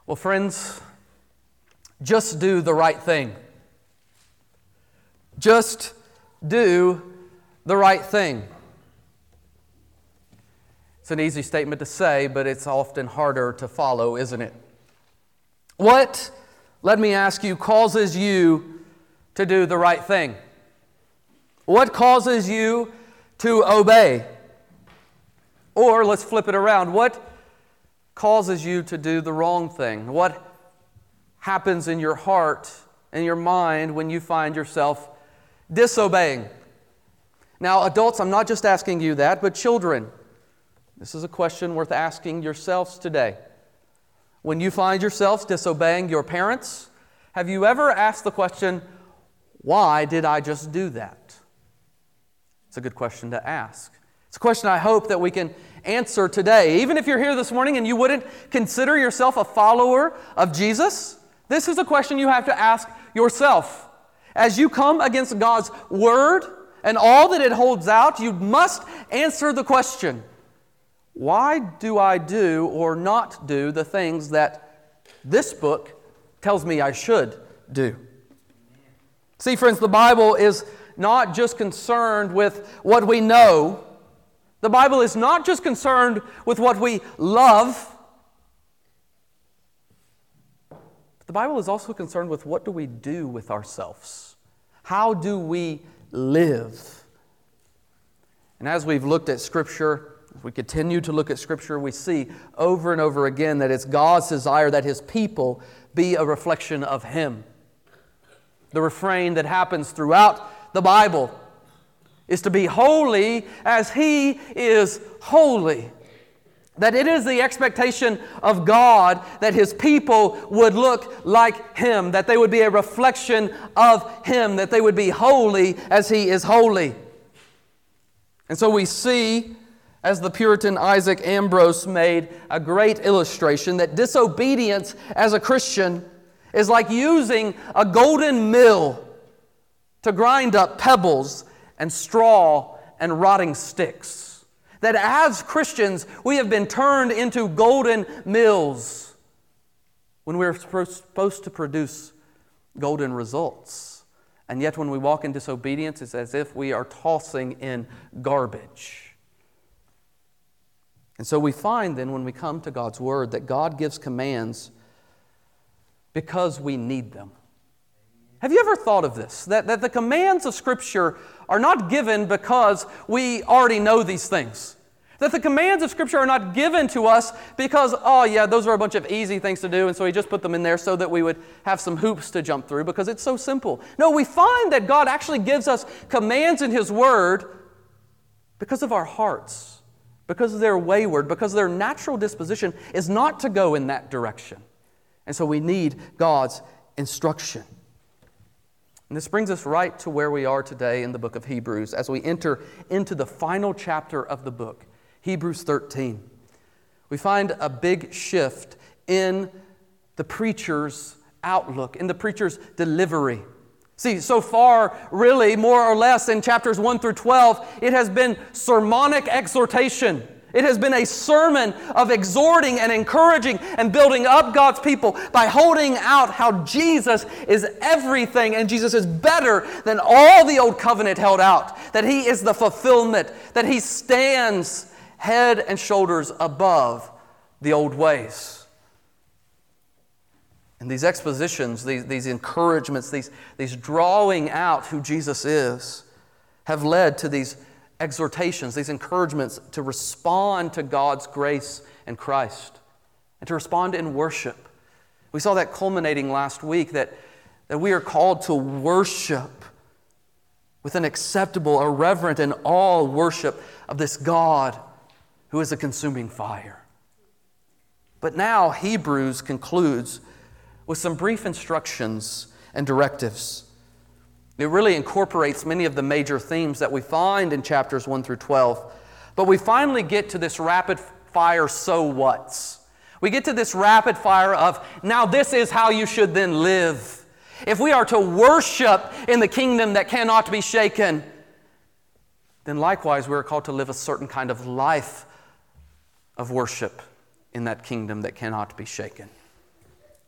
Well, friends, just do the right thing. Just do the right thing. It's an easy statement to say, but it's often harder to follow, isn't it? What, let me ask you, causes you to do the right thing? What causes you to obey? Or let's flip it around. What causes you to do the wrong thing? What happens in your heart and your mind when you find yourself disobeying? Now, adults, I'm not just asking you that, but children, this is a question worth asking yourselves today. When you find yourselves disobeying your parents, have you ever asked the question, why did I just do that? It's a good question to ask. It's a question I hope that we can answer today. Even if you're here this morning and you wouldn't consider yourself a follower of Jesus, this is a question you have to ask yourself. As you come against God's Word and all that it holds out, you must answer the question, why do I do or not do the things that this book tells me I should do? See, friends, the Bible is not just concerned with what we know. The Bible is not just concerned with what we love. The Bible is also concerned with what do we do with ourselves. How do we live? And as we've looked at Scripture, as we continue to look at Scripture, we see over and over again that it's God's desire that His people be a reflection of Him. The refrain that happens throughout the Bible is to be holy as He is holy. That it is the expectation of God that His people would look like Him, that they would be a reflection of Him, that they would be holy as He is holy. And so we see, as the Puritan Isaac Ambrose made a great illustration, that disobedience as a Christian is like using a golden mill to grind up pebbles and straw and rotting sticks. That as Christians, we have been turned into golden mills when we're supposed to produce golden results. And yet when we walk in disobedience, it's as if we are tossing in garbage. And so we find then when we come to God's Word that God gives commands because we need them. Have you ever thought of this? That the commands of Scripture are not given because we already know these things. That the commands of Scripture are not given to us because, oh yeah, those are a bunch of easy things to do, and so He just put them in there so that we would have some hoops to jump through because it's so simple. No, we find that God actually gives us commands in His Word because of our hearts, because they're wayward, because their natural disposition is not to go in that direction. And so we need God's instruction. And this brings us right to where we are today in the book of Hebrews as we enter into the final chapter of the book, Hebrews 13. We find a big shift in the preacher's outlook, in the preacher's delivery. See, so far, really, more or less in chapters 1 through 12, it has been sermonic exhortation. It has been a sermon of exhorting and encouraging and building up God's people by holding out how Jesus is everything and Jesus is better than all the old covenant held out. That He is the fulfillment, that He stands head and shoulders above the old ways. And these expositions, these encouragements, these drawing out who Jesus is, have led to these exhortations, these encouragements to respond to God's grace and Christ and to respond in worship. We saw that culminating last week that we are called to worship with an acceptable, a reverent and all worship of this God who is a consuming fire. But now Hebrews concludes with some brief instructions and directives. It really incorporates many of the major themes that we find in chapters 1 through 12. But we finally get to this rapid fire so what's. We get to this rapid fire of, now this is how you should then live. If we are to worship in the kingdom that cannot be shaken, then likewise we are called to live a certain kind of life of worship in that kingdom that cannot be shaken.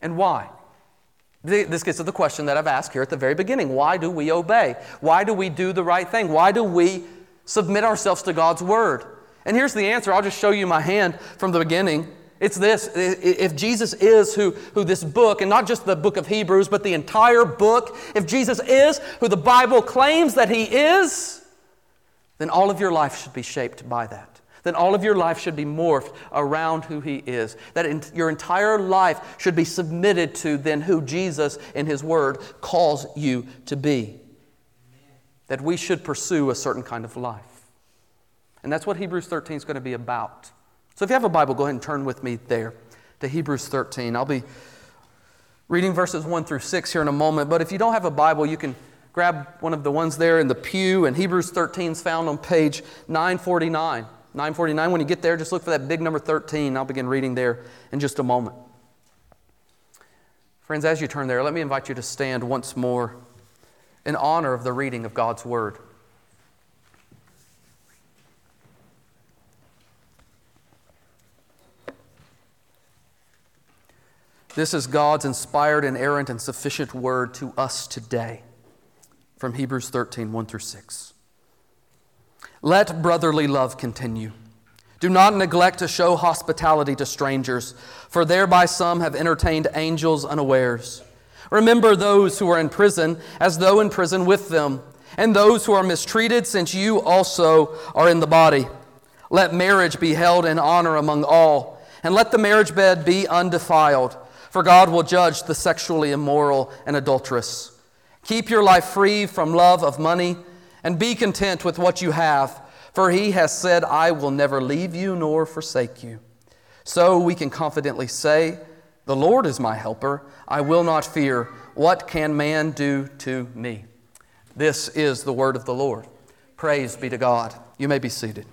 And why? This gets to the question that I've asked here at the very beginning. Why do we obey? Why do we do the right thing? Why do we submit ourselves to God's Word? And here's the answer. I'll just show you my hand from the beginning. It's this. If Jesus is who this book, and not just the book of Hebrews, but the entire book, if Jesus is who the Bible claims that He is, then all of your life should be shaped by that. Then all of your life should be morphed around who He is. That your entire life should be submitted to then who Jesus in His Word calls you to be. That we should pursue a certain kind of life. And that's what Hebrews 13 is going to be about. So if you have a Bible, go ahead and turn with me there to Hebrews 13. I'll be reading verses 1 through 6 here in a moment. But if you don't have a Bible, you can grab one of the ones there in the pew. And Hebrews 13 is found on page 949. 949, when you get there, just look for that big number 13. I'll begin reading there in just a moment. Friends, as you turn there, let me invite you to stand once more in honor of the reading of God's Word. This is God's inspired, inerrant, and sufficient Word to us today from Hebrews 13, 1 through 6. Let brotherly love continue. Do not neglect to show hospitality to strangers, for thereby some have entertained angels unawares. Remember those who are in prison, as though in prison with them, and those who are mistreated, since you also are in the body. Let marriage be held in honor among all, and let the marriage bed be undefiled, for God will judge the sexually immoral and adulterous. Keep your life free from love of money, and be content with what you have, for He has said, I will never leave you nor forsake you. So we can confidently say, the Lord is my helper. I will not fear. What can man do to me? This is the word of the Lord. Praise be to God. You may be seated.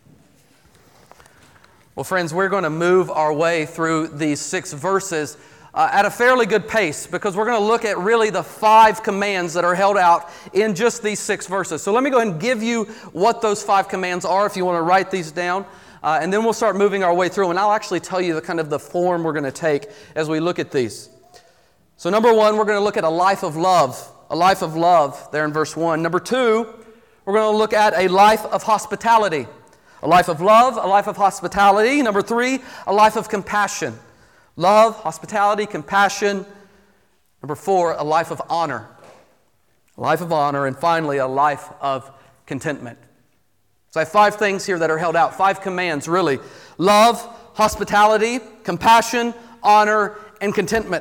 Well, friends, we're going to move our way through these 6 verses at a fairly good pace, because we're going to look at really the 5 commands that are held out in just these 6 verses. So let me go ahead and give you what those 5 commands are if you want to write these down. And then we'll start moving our way through, and I'll actually tell you the kind of the form we're going to take as we look at these. So number 1, we're going to look at a life of love. A life of love there in verse 1. Number 2, we're going to look at a life of hospitality. A life of love, a life of hospitality. Number 3, a life of compassion. Love, hospitality, compassion. Number 4, a life of honor. A life of honor. And finally, a life of contentment. So I have 5 things here that are held out. 5 commands, really. Love, hospitality, compassion, honor, and contentment.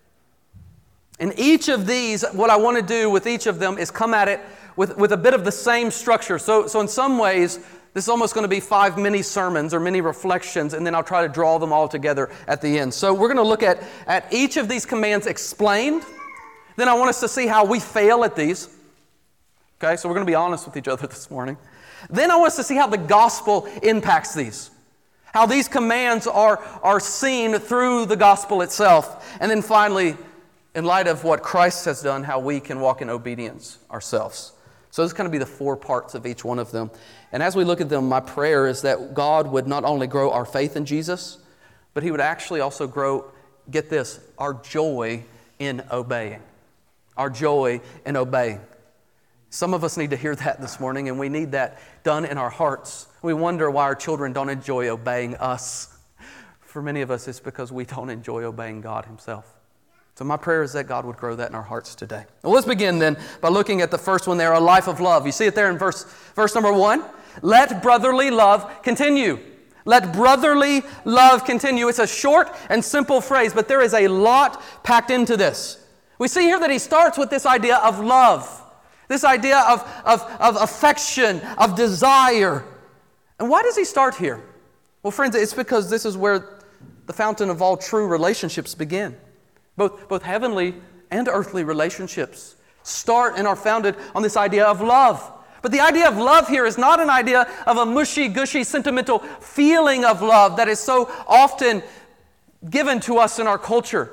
And each of these, what I want to do with each of them is come at it with a bit of the same structure. So in some ways, this is almost going to be 5 mini sermons or mini reflections, and then I'll try to draw them all together at the end. So we're going to look at each of these commands explained. Then I want us to see how we fail at these. Okay, so we're going to be honest with each other this morning. Then I want us to see how the gospel impacts these. How these commands are seen through the gospel itself. And then finally, in light of what Christ has done, how we can walk in obedience ourselves. So this is going to be the 4 parts of each one of them. And as we look at them, my prayer is that God would not only grow our faith in Jesus, but He would actually also grow, get this, our joy in obeying. Our joy in obeying. Some of us need to hear that this morning, and we need that done in our hearts. We wonder why our children don't enjoy obeying us. For many of us, it's because we don't enjoy obeying God Himself. So my prayer is that God would grow that in our hearts today. Well, let's begin then by looking at the first one there, a life of love. You see it there in verse number 1. Let brotherly love continue. Let brotherly love continue. It's a short and simple phrase, but there is a lot packed into this. We see here that he starts with this idea of love, this idea of affection, of desire. And why does he start here? Well, friends, it's because this is where the fountain of all true relationships begin. Both heavenly and earthly relationships start and are founded on this idea of love. But the idea of love here is not an idea of a mushy-gushy, sentimental feeling of love that is so often given to us in our culture.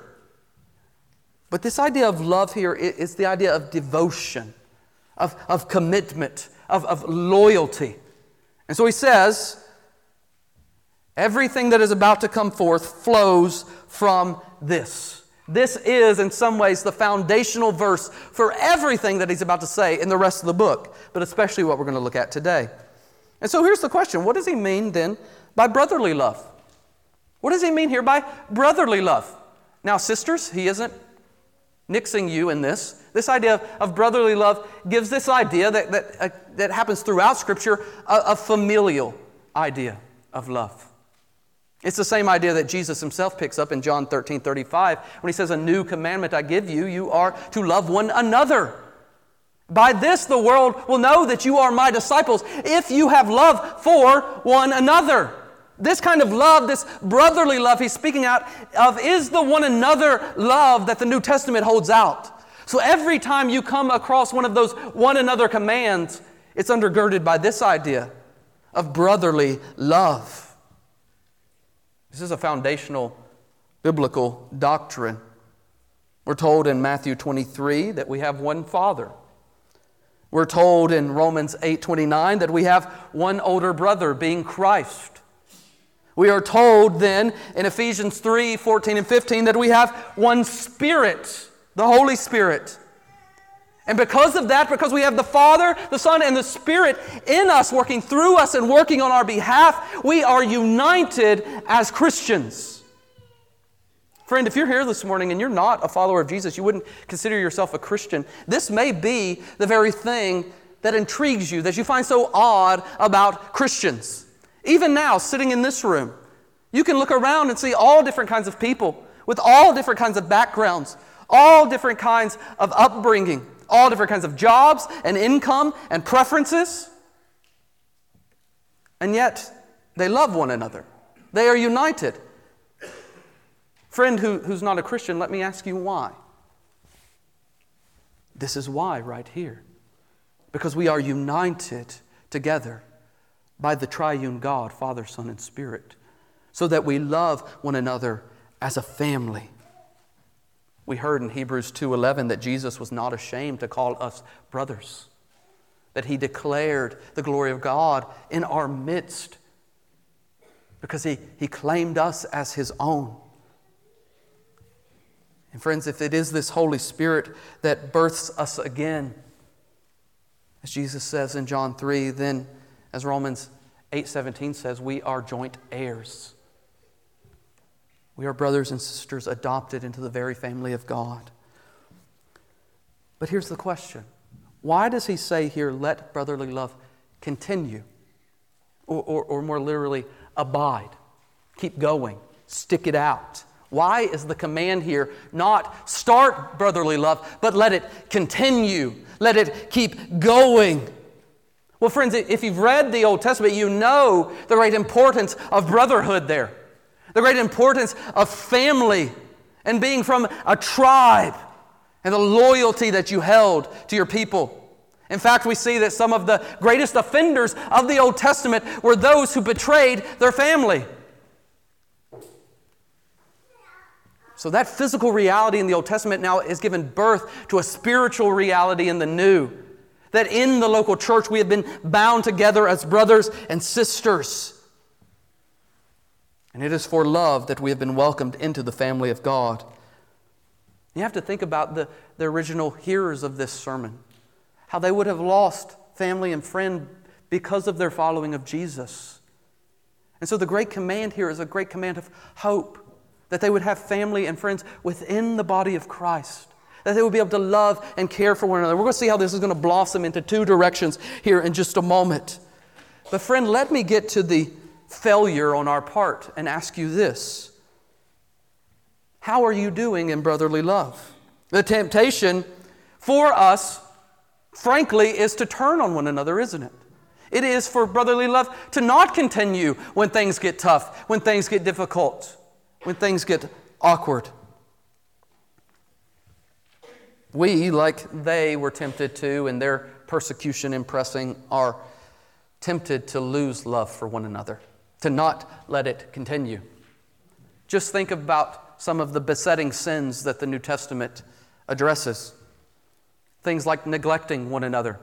But this idea of love here is the idea of devotion, of commitment, of loyalty. And so he says, everything that is about to come forth flows from this. This is, in some ways, the foundational verse for everything that he's about to say in the rest of the book, but especially what we're going to look at today. And so here's the question. What does he mean then by brotherly love? What does he mean here by brotherly love? Now, sisters, he isn't nixing you in this. This idea of brotherly love gives this idea that happens throughout Scripture, a familial idea of love. It's the same idea that Jesus himself picks up in John 13:35 when he says, "A new commandment I give you, you are to love one another. By this the world will know that you are my disciples, if you have love for one another." This kind of love, this brotherly love he's speaking out of, is the one another love that the New Testament holds out. So every time you come across one of those one another commands, it's undergirded by this idea of brotherly love. This is a foundational biblical doctrine. We're told in Matthew 23 that we have one Father. We're told in Romans 8:29 that we have one older brother, being Christ. We are told then in Ephesians 3:14 and 15 that we have one Spirit, the Holy Spirit. And because of that, because we have the Father, the Son, and the Spirit in us, working through us and working on our behalf, we are united as Christians. Friend, if you're here this morning and you're not a follower of Jesus, you wouldn't consider yourself a Christian, this may be the very thing that intrigues you, that you find so odd about Christians. Even now, sitting in this room, you can look around and see all different kinds of people with all different kinds of backgrounds, all different kinds of upbringing, all different kinds of jobs and income and preferences. And yet, they love one another. They are united. Friend who's not a Christian, let me ask you why. This is why right here. Because we are united together by the triune God, Father, Son, and Spirit, so that we love one another as a family. We heard in Hebrews 2:11 that Jesus was not ashamed to call us brothers, that He declared the glory of God in our midst because He claimed us as His own. And friends, if it is this Holy Spirit that births us again, as Jesus says in John 3, then as Romans 8:17 says, we are joint heirs. We are brothers and sisters adopted into the very family of God. But here's the question. Why does he say here, let brotherly love continue? Or more literally, abide. Keep going. Stick it out. Why is the command here not start brotherly love, but let it continue? Let it keep going. Well, friends, if you've read the Old Testament, you know the great importance of brotherhood there. The great importance of family and being from a tribe and the loyalty that you held to your people. In fact, we see that some of the greatest offenders of the Old Testament were those who betrayed their family. So that physical reality in the Old Testament now has given birth to a spiritual reality in the New. That in the local church we have been bound together as brothers and sisters. And it is for love that we have been welcomed into the family of God. You have to think about the original hearers of this sermon. How they would have lost family and friend because of their following of Jesus. And so the great command here is a great command of hope. That they would have family and friends within the body of Christ. That they would be able to love and care for one another. We're going to see how this is going to blossom into two directions here in just a moment. But friend, let me get to the failure on our part and ask you this. How are you doing in brotherly love? The temptation for us, frankly, is to turn on one another, isn't it? It is for brotherly love to not continue when things get tough, when things get difficult, when things get awkward. We, like they were tempted to in their persecution and pressing, are tempted to lose love for one another, to not let it continue. Just think about some of the besetting sins that the New Testament addresses. Things like neglecting one another.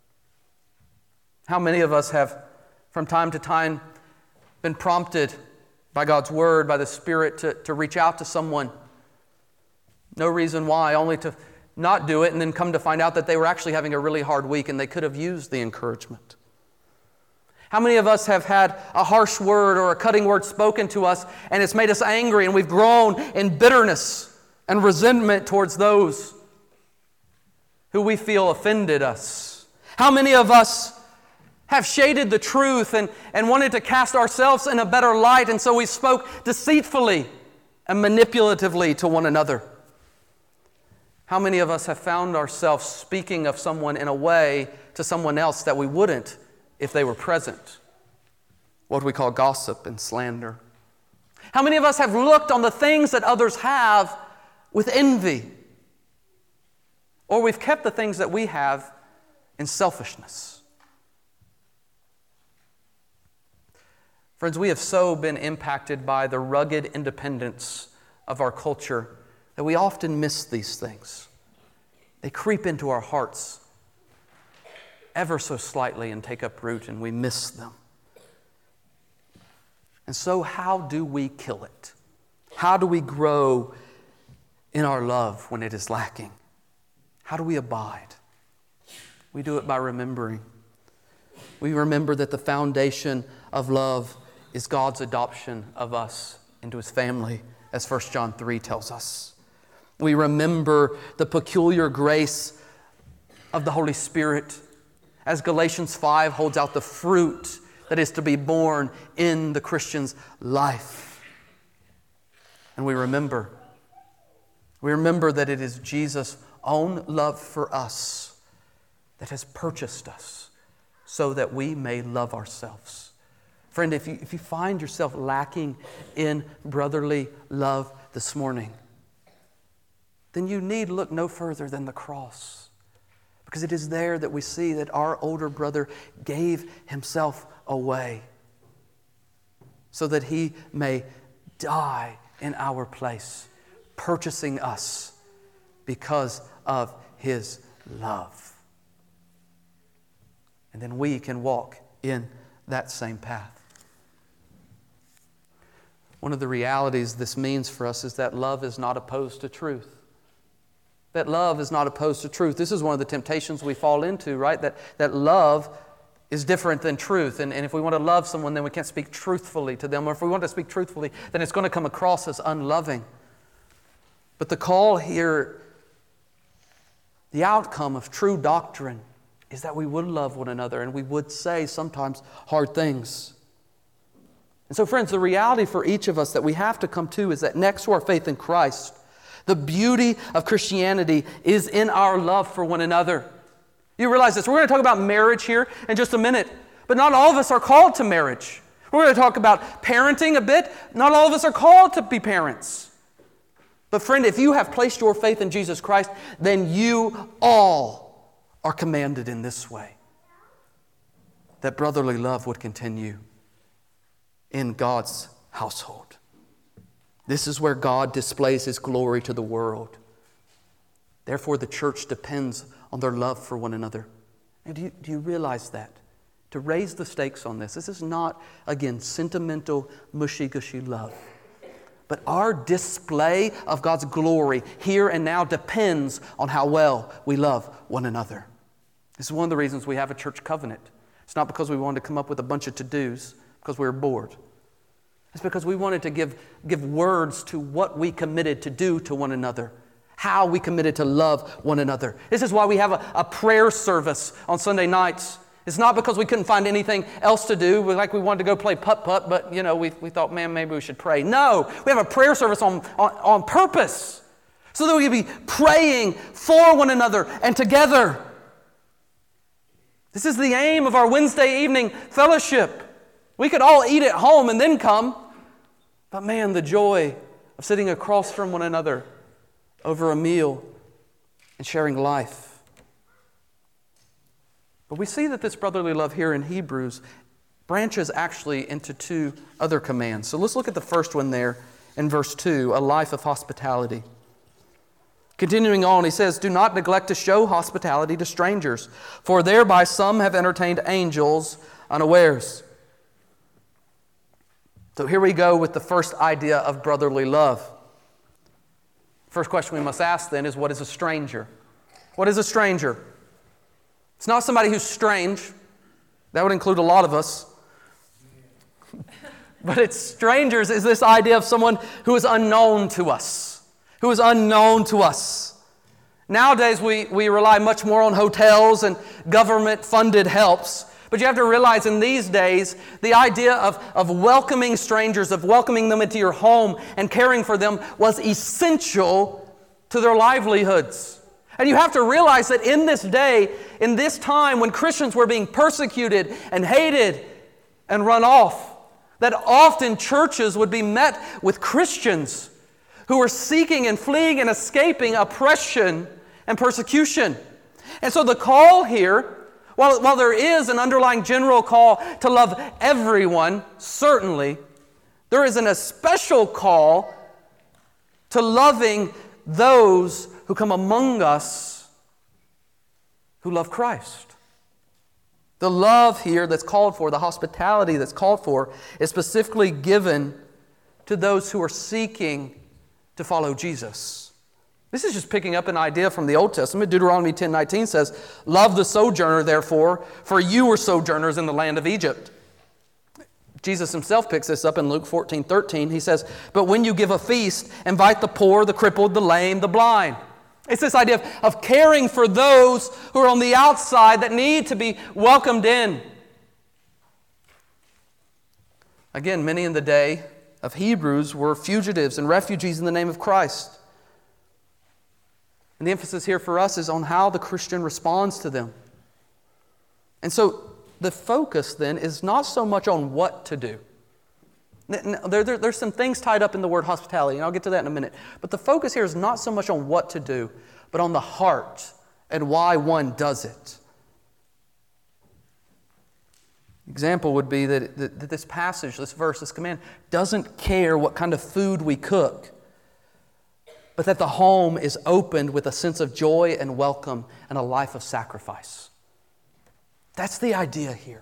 How many of us have, from time to time, been prompted by God's Word, by the Spirit, to reach out to someone No reason why, only to not do it and then come to find out that they were actually having a really hard week and they could have used the encouragement. How many of us have had a harsh word or a cutting word spoken to us and it's made us angry and we've grown in bitterness and resentment towards those who we feel offended us? How many of us have shaded the truth and wanted to cast ourselves in a better light, and so we spoke deceitfully and manipulatively to one another? How many of us have found ourselves speaking of someone in a way to someone else that we wouldn't if they were present? What we call gossip and slander. How many of us have looked on the things that others have with envy? Or we've kept the things that we have in selfishness. Friends, we have so been impacted by the rugged independence of our culture that we often miss these things. They creep into our hearts ever so slightly and take up root, and we miss them. And so how do we kill it? How do we grow in our love when it is lacking? How do we abide? We do it by remembering. We remember that the foundation of love is God's adoption of us into His family, as 1 John 3 tells us. We remember the peculiar grace of the Holy Spirit, as Galatians 5 holds out the fruit that is to be born in the Christian's life. And we remember that it is Jesus' own love for us that has purchased us so that we may love ourselves. Friend, if you find yourself lacking in brotherly love this morning, then you need look no further than the cross. Because it is there that we see that our older brother gave himself away so that he may die in our place, purchasing us because of his love. And then we can walk in that same path. One of the realities this means for us is that love is not opposed to truth. That love is not opposed to truth. This is one of the temptations we fall into, right? That love is different than truth. And if we want to love someone, then we can't speak truthfully to them. Or if we want to speak truthfully, then it's going to come across as unloving. But the call here, the outcome of true doctrine, is that we would love one another and we would say sometimes hard things. And so, friends, the reality for each of us that we have to come to is that next to our faith in Christ, the beauty of Christianity is in our love for one another. You realize this. We're going to talk about marriage here in just a minute, but not all of us are called to marriage. We're going to talk about parenting a bit. Not all of us are called to be parents. But friend, if you have placed your faith in Jesus Christ, then you all are commanded in this way, that brotherly love would continue in God's household. This is where God displays His glory to the world. Therefore, the church depends on their love for one another. And do you realize that? To raise the stakes on this is not, again, sentimental, mushy-gushy love. But our display of God's glory here and now depends on how well we love one another. This is one of the reasons we have a church covenant. It's not because we wanted to come up with a bunch of to-dos, because we were bored. It's because we wanted to give words to what we committed to do to one another, how we committed to love one another. This is why we have a prayer service on Sunday nights. It's not because we couldn't find anything else to do, like we wanted to go play putt-putt, but we thought, man, maybe we should pray. No, we have a prayer service on purpose so that we can be praying for one another and together. This is the aim of our Wednesday evening fellowship. We could all eat at home and then come. But man, the joy of sitting across from one another over a meal and sharing life. But we see that this brotherly love here in Hebrews branches actually into two other commands. So let's look at the first one there in verse 2, a life of hospitality. Continuing on, he says, "Do not neglect to show hospitality to strangers, for thereby some have entertained angels unawares." So here we go with the first idea of brotherly love. First question we must ask then is, what is a stranger? What is a stranger? It's not somebody who's strange. That would include a lot of us. But it's strangers is this idea of someone who is unknown to us. Who is unknown to us. Nowadays we rely much more on hotels and government-funded helps. But you have to realize in these days, the idea of welcoming strangers, of welcoming them into your home and caring for them was essential to their livelihoods. And you have to realize that in this day, in this time when Christians were being persecuted and hated and run off, that often churches would be met with Christians who were seeking and fleeing and escaping oppression and persecution. And so the call here, while there is an underlying general call to love everyone, certainly, there is an especial call to loving those who come among us who love Christ. The love here that's called for, the hospitality that's called for, is specifically given to those who are seeking to follow Jesus. This is just picking up an idea from the Old Testament. Deuteronomy 10:19 says, "Love the sojourner, therefore, for you were sojourners in the land of Egypt." Jesus himself picks this up in Luke 14:13. He says, "But when you give a feast, invite the poor, the crippled, the lame, the blind." It's this idea of caring for those who are on the outside that need to be welcomed in. Again, many in the day of Hebrews were fugitives and refugees in the name of Christ. And the emphasis here for us is on how the Christian responds to them. And so the focus then is not so much on what to do. There's some things tied up in the word hospitality, and I'll get to that in a minute. But the focus here is not so much on what to do, but on the heart and why one does it. Example would be that this passage, this verse, this command, doesn't care what kind of food we cook, but that the home is opened with a sense of joy and welcome and a life of sacrifice. That's the idea here.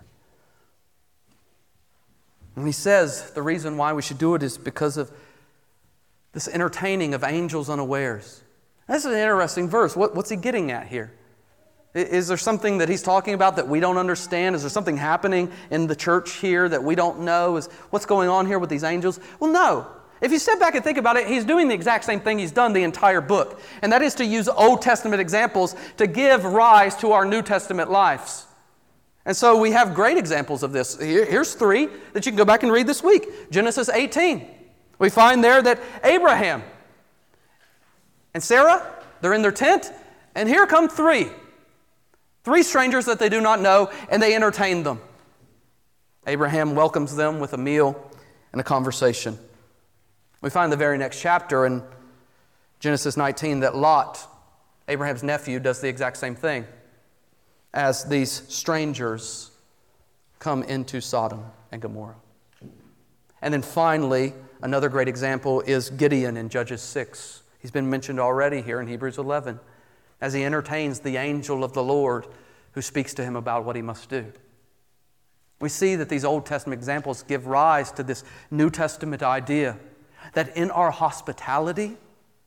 And he says the reason why we should do it is because of this entertaining of angels unawares. That's an interesting verse. What's he getting at here? Is there something that he's talking about that we don't understand? Is there something happening in the church here that we don't know? What's going on here with these angels? Well, no. If you step back and think about it, he's doing the exact same thing he's done the entire book. And that is to use Old Testament examples to give rise to our New Testament lives. And so we have great examples of this. Here's 3 that you can go back and read this week. Genesis 18. We find there that Abraham and Sarah, they're in their tent, and here come 3. 3 strangers that they do not know, and they entertain them. Abraham welcomes them with a meal and a conversation. We find the very next chapter in Genesis 19 that Lot, Abraham's nephew, does the exact same thing as these strangers come into Sodom and Gomorrah. And then finally, another great example is Gideon in Judges 6. He's been mentioned already here in Hebrews 11 as he entertains the angel of the Lord who speaks to him about what he must do. We see that these Old Testament examples give rise to this New Testament idea that in our hospitality,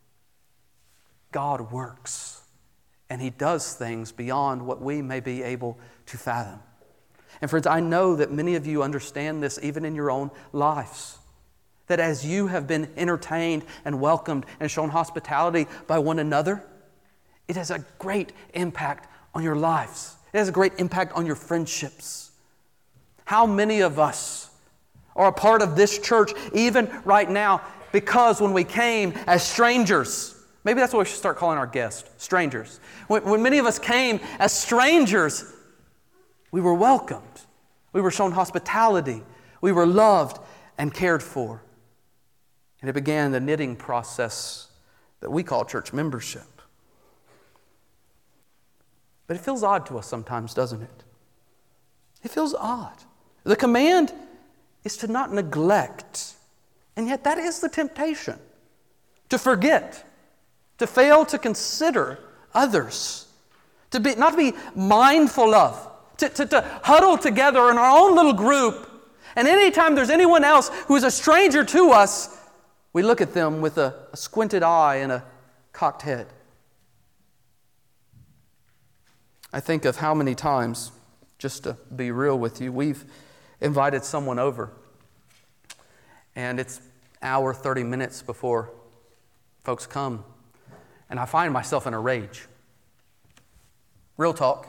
God works. And He does things beyond what we may be able to fathom. And friends, I know that many of you understand this even in your own lives. That as you have been entertained and welcomed and shown hospitality by one another, it has a great impact on your lives. It has a great impact on your friendships. How many of us are a part of this church even right now because when we came as strangers, maybe that's what we should start calling our guests, strangers. When many of us came as strangers, we were welcomed. We were shown hospitality. We were loved and cared for. And it began the knitting process that we call church membership. But it feels odd to us sometimes, doesn't it? It feels odd. The command is to not neglect. And yet that is the temptation. To forget. To fail to consider others. Not to be mindful of. To huddle together in our own little group. And anytime there's anyone else who is a stranger to us, we look at them with a squinted eye and cocked head. I think of how many times, just to be real with you, we've invited someone over, and it's hour, 30 minutes before folks come, and I find myself in a rage. Real talk.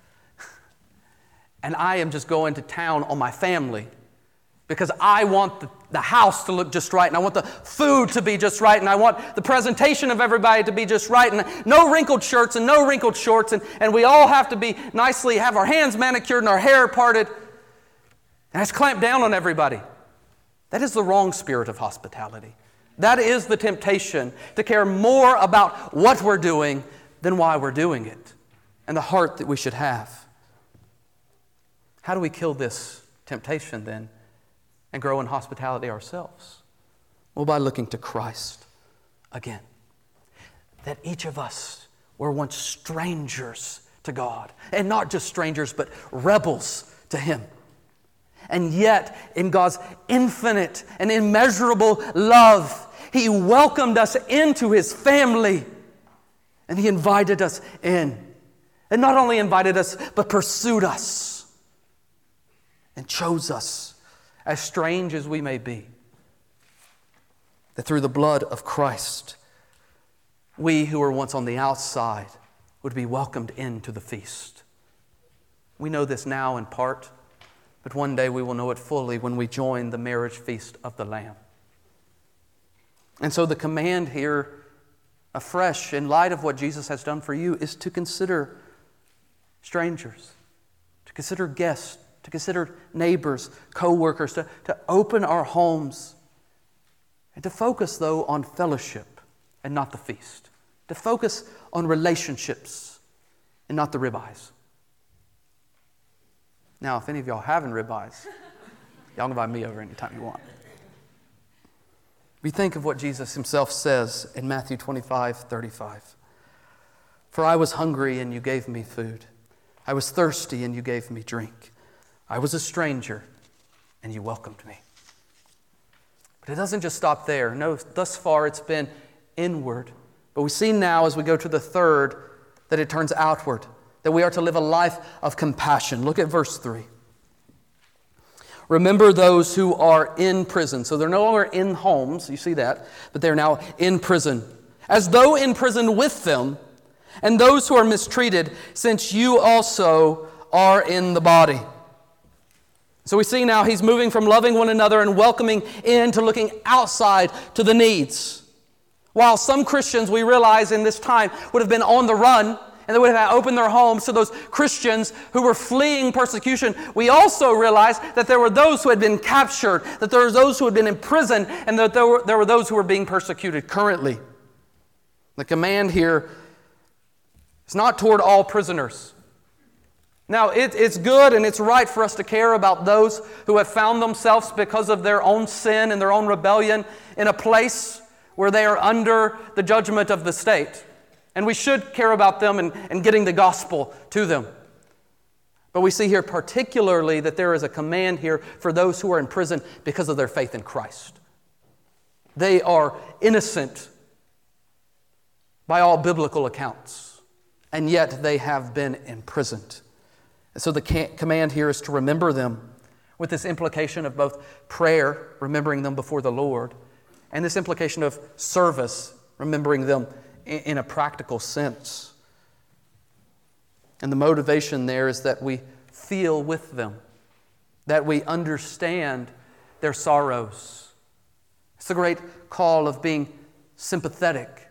And I am just going to town on my family because I want the house to look just right, and I want the food to be just right, and I want the presentation of everybody to be just right, and no wrinkled shirts and no wrinkled shorts, and we all have to be nicely, have our hands manicured and our hair parted, and it's clamped down on everybody. That is the wrong spirit of hospitality. That is the temptation to care more about what we're doing than why we're doing it, and the heart that we should have. How do we kill this temptation then and grow in hospitality ourselves? Well, by looking to Christ again. That each of us were once strangers to God, and not just strangers, but rebels to Him. And yet, in God's infinite and immeasurable love, He welcomed us into His family, and He invited us in. And not only invited us, but pursued us and chose us, as strange as we may be, that through the blood of Christ, we who were once on the outside would be welcomed into the feast. We know this now in part, but one day we will know it fully when we join the marriage feast of the Lamb. And so the command here, afresh, in light of what Jesus has done for you, is to consider strangers, to consider guests, to consider neighbors, co-workers, to open our homes, and to focus, though, on fellowship and not the feast. To focus on relationships and not the ribeyes. Now, if any of y'all having ribeyes, y'all can invite me over anytime you want. We think of what Jesus Himself says in Matthew 25:35. For I was hungry and you gave me food. I was thirsty and you gave me drink. I was a stranger, and you welcomed me. But it doesn't just stop there. No, thus far it's been inward. But we see now as we go to the third that it turns outward, that we are to live a life of compassion. Look at verse 3. Remember those who are in prison. So they're no longer in homes, you see that, but they're now in prison. As though in prison with them, and those who are mistreated, since you also are in the body. So we see now he's moving from loving one another and welcoming in to looking outside to the needs. While some Christians, we realize in this time, would have been on the run and they would have opened their homes to those Christians who were fleeing persecution, we also realize that there were those who had been captured, that there were those who had been in prison, and that there were those who were being persecuted currently. The command here is not toward all prisoners. Now, it's good and it's right for us to care about those who have found themselves because of their own sin and their own rebellion in a place where they are under the judgment of the state. And we should care about them and getting the gospel to them. But we see here particularly that there is a command here for those who are in prison because of their faith in Christ. They are innocent by all biblical accounts, and yet they have been imprisoned. And so the command here is to remember them with this implication of both prayer, remembering them before the Lord, and this implication of service, remembering them in a practical sense. And the motivation there is that we feel with them, that we understand their sorrows. It's the great call of being sympathetic,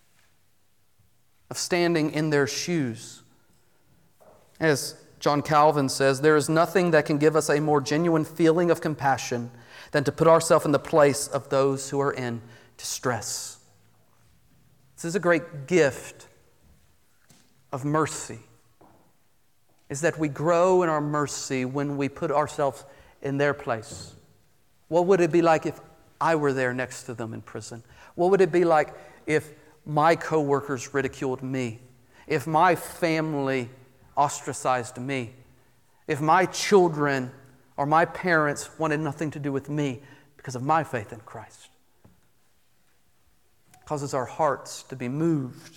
of standing in their shoes. As John Calvin says, there is nothing that can give us a more genuine feeling of compassion than to put ourselves in the place of those who are in distress. This is a great gift of mercy, is that we grow in our mercy when we put ourselves in their place. What would it be like if I were there next to them in prison? What would it be like if my coworkers ridiculed me? If my family ostracized me? If my children or my parents wanted nothing to do with me because of my faith in Christ? causes our hearts to be moved.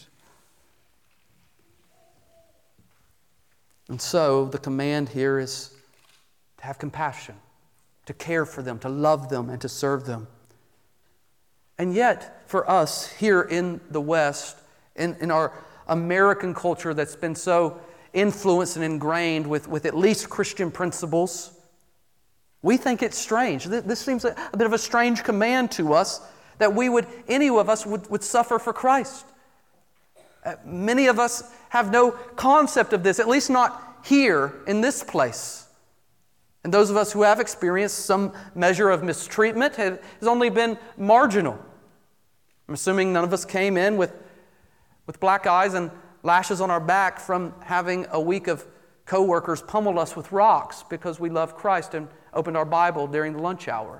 And so the command here is to have compassion, to care for them, to love them, and to serve them. And yet, for us here in the West, in our American culture that's been so influenced and ingrained with at least Christian principles, we think it's strange. This seems a bit of a strange command to us, that any of us would suffer for Christ. Many of us have no concept of this, at least not here in this place. And those of us who have experienced some measure of mistreatment has only been marginal. I'm assuming none of us came in with black eyes and lashes on our back from having a week of co-workers pummel us with rocks because we love Christ and opened our Bible during the lunch hour.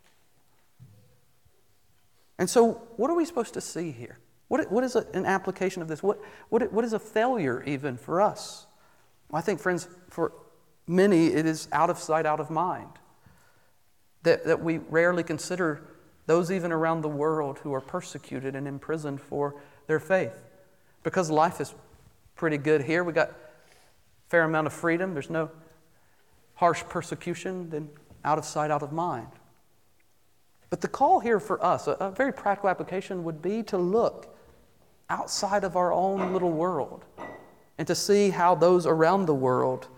And so what are we supposed to see here? What is an application of this? What is a failure even for us? Well, I think, friends, for many it is out of sight, out of mind. That we rarely consider those even around the world who are persecuted and imprisoned for their faith. Because life is pretty good here. We got a fair amount of freedom. There's no harsh persecution. Then out of sight, out of mind. But the call here for us, a very practical application, would be to look outside of our own little world and to see how those around the world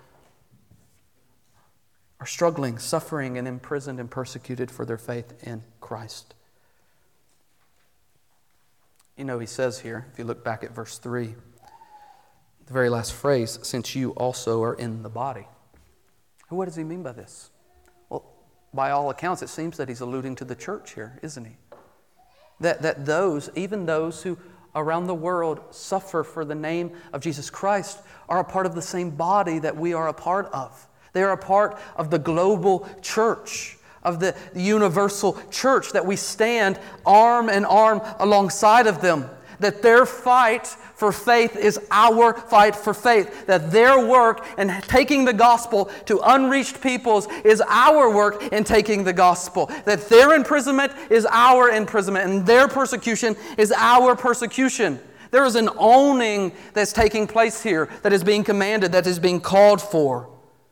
are struggling, suffering, and imprisoned and persecuted for their faith in Christ. You know, he says here, if you look back at verse 3, the very last phrase, since you also are in the body. What does he mean by this? Well, by all accounts, it seems that he's alluding to the church here, isn't he? That those, even those who around the world suffer for the name of Jesus Christ, are a part of the same body that we are a part of. They are a part of the global church, of the universal church, that we stand arm in arm alongside of them. That their fight for faith is our fight for faith. That their work in taking the gospel to unreached peoples is our work in taking the gospel. That their imprisonment is our imprisonment, and their persecution is our persecution. There is an owning that's taking place here, that is being commanded, that is being called for.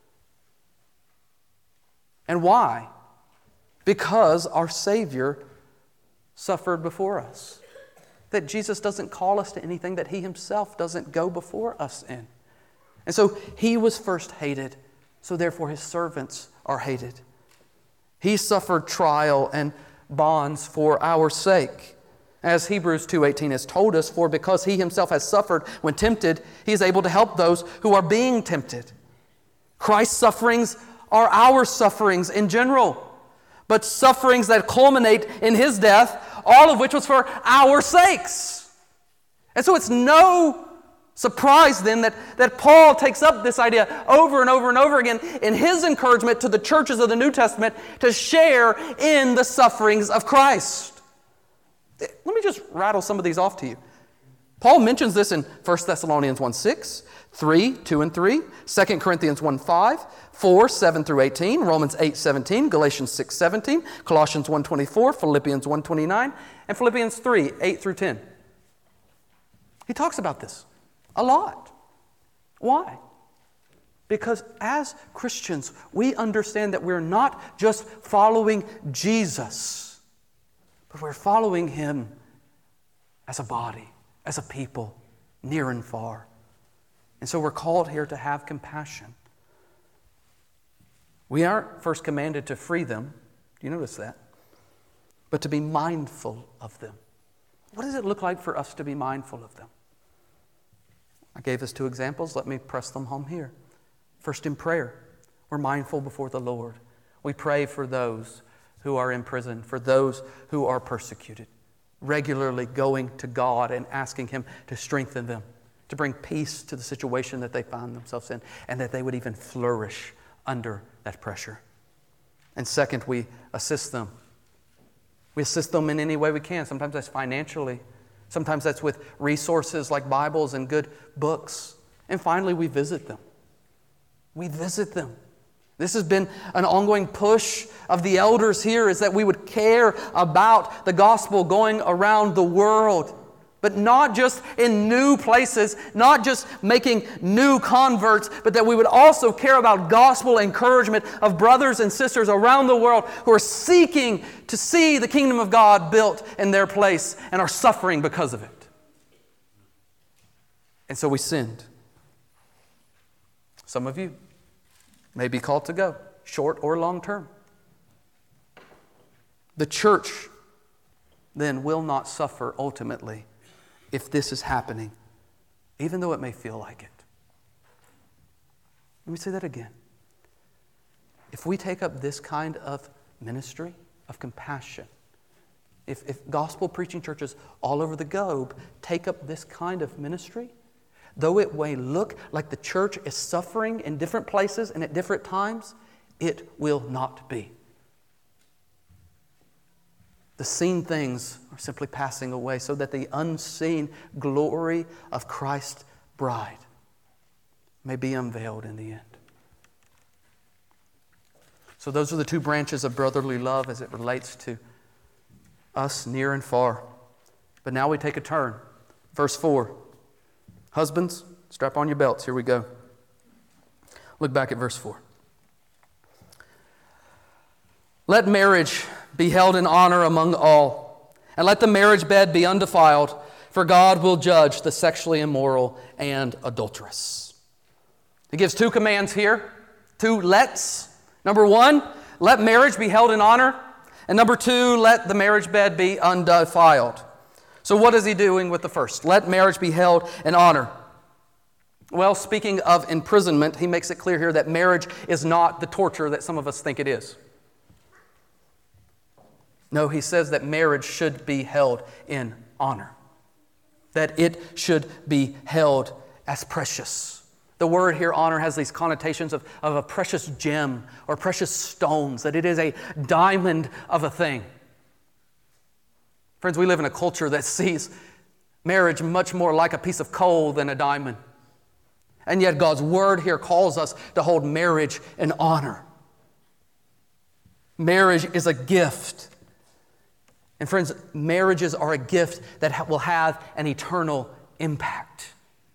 And why? Because our Savior suffered before us. That Jesus doesn't call us to anything that He Himself doesn't go before us in. And so He was first hated, so therefore His servants are hated. He suffered trial and bonds for our sake. As Hebrews 2:18 has told us, for because He Himself has suffered when tempted, He is able to help those who are being tempted. Christ's sufferings are our sufferings in general, but sufferings that culminate in His death, all of which was for our sakes. And so it's no surprise then that Paul takes up this idea over and over and over again in his encouragement to the churches of the New Testament to share in the sufferings of Christ. Let me just rattle some of these off to you. Paul mentions this in 1 Thessalonians 1:6, 3:2 and 3, 2 Corinthians 1:5, 4:7-18, Romans 8:17, Galatians 6:17, Colossians 1:24, Philippians 1:29, and Philippians 3:8-10. He talks about this a lot. Why? Because as Christians, we understand that we're not just following Jesus, but we're following Him as a body, as a people, near and far. And so we're called here to have compassion. We aren't first commanded to free them. Do you notice that? But to be mindful of them. What does it look like for us to be mindful of them? I gave us two examples. Let me press them home here. First, in prayer, we're mindful before the Lord. We pray for those who are in prison, for those who are persecuted. Regularly going to God and asking Him to strengthen them, to bring peace to the situation that they find themselves in, and that they would even flourish under that pressure. And second, we assist them. We assist them in any way we can. Sometimes that's financially. Sometimes that's with resources like Bibles and good books. And finally, we visit them. We visit them This has been an ongoing push of the elders here, is that we would care about the gospel going around the world. But not just in new places, not just making new converts, but that we would also care about gospel encouragement of brothers and sisters around the world who are seeking to see the kingdom of God built in their place and are suffering because of it. And so we sinned. Some of you may be called to go, short or long term. The church then will not suffer ultimately if this is happening, even though it may feel like it. Let me say that again. If we take up this kind of ministry of compassion, if gospel preaching churches all over the globe take up this kind of ministry, though it may look like the church is suffering in different places and at different times, it will not be. The seen things are simply passing away so that the unseen glory of Christ's bride may be unveiled in the end. So those are the two branches of brotherly love as it relates to us near and far. But now we take a turn. Verse 4. Husbands, strap on your belts. Here we go. Look back at verse 4. Let marriage be held in honor among all, and let the marriage bed be undefiled, for God will judge the sexually immoral and adulterous. He gives two commands here, two lets. Number one, let marriage be held in honor, and number two, let the marriage bed be undefiled. So what is he doing with the first? Let marriage be held in honor. Well, speaking of imprisonment, he makes it clear here that marriage is not the torture that some of us think it is. No, he says that marriage should be held in honor, that it should be held as precious. The word here, honor, has these connotations of a precious gem or precious stones, that it is a diamond of a thing. Friends, we live in a culture that sees marriage much more like a piece of coal than a diamond. And yet God's word here calls us to hold marriage in honor. Marriage is a gift. And friends, marriages are a gift that will have an eternal impact.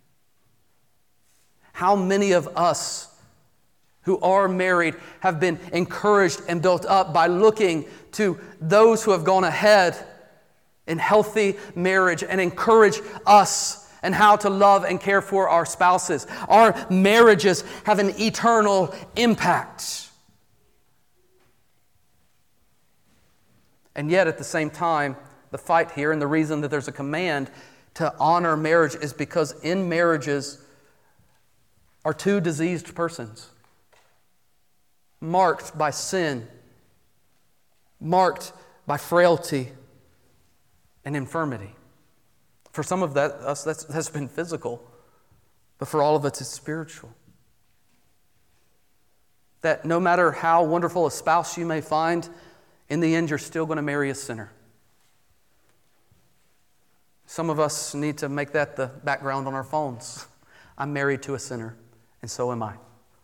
How many of us who are married have been encouraged and built up by looking to those who have gone ahead in healthy marriage and encourage us and how to love and care for our spouses? Our marriages have an eternal impact. And yet, at the same time, the fight here and the reason that there's a command to honor marriage is because in marriages are two diseased persons, marked by sin, marked by frailty and infirmity. For some of us, that's been physical, but for all of us, it's spiritual. That no matter how wonderful a spouse you may find, in the end, you're still going to marry a sinner. Some of us need to make that the background on our phones. I'm married to a sinner, and so am I.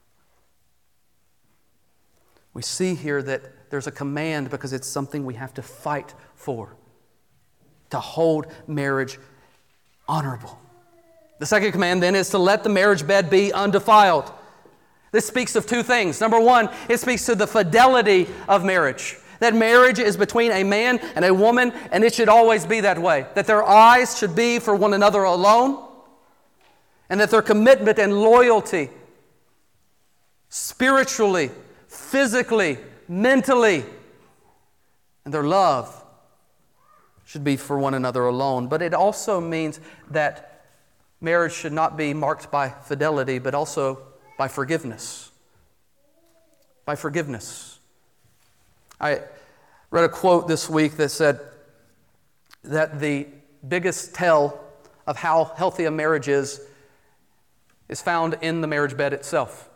We see here that there's a command because it's something we have to fight for, to hold marriage honorable. The second command then is to let the marriage bed be undefiled. This speaks of two things. Number one, it speaks to the fidelity of marriage. That marriage is between a man and a woman, and it should always be that way. That their eyes should be for one another alone, and that their commitment and loyalty, spiritually, physically, mentally, and their love should be for one another alone. But it also means that marriage should not be marked by fidelity, but also by forgiveness. By forgiveness. I read a quote this week that said that the biggest tell of how healthy a marriage is found in the marriage bed itself.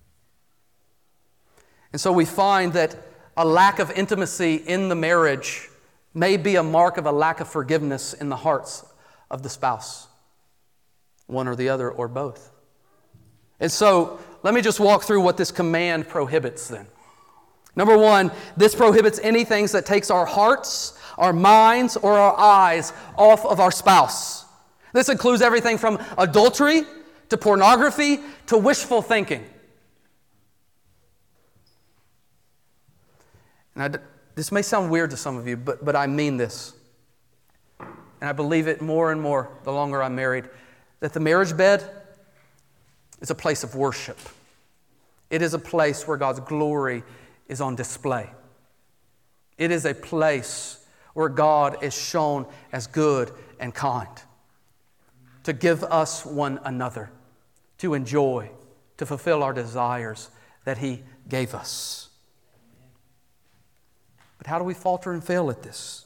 And so we find that a lack of intimacy in the marriage may be a mark of a lack of forgiveness in the hearts of the spouse, one or the other or both. And so let me just walk through what this command prohibits then. Number one, this prohibits anything that takes our hearts, our minds, or our eyes off of our spouse. This includes everything from adultery to pornography to wishful thinking. And this may sound weird to some of you, but I mean this. And I believe it more and more the longer I'm married, that the marriage bed is a place of worship. It is a place where God's glory is on display. It is a place where God is shown as good and kind, to give us one another, to enjoy, to fulfill our desires that He gave us. But how do we falter and fail at this?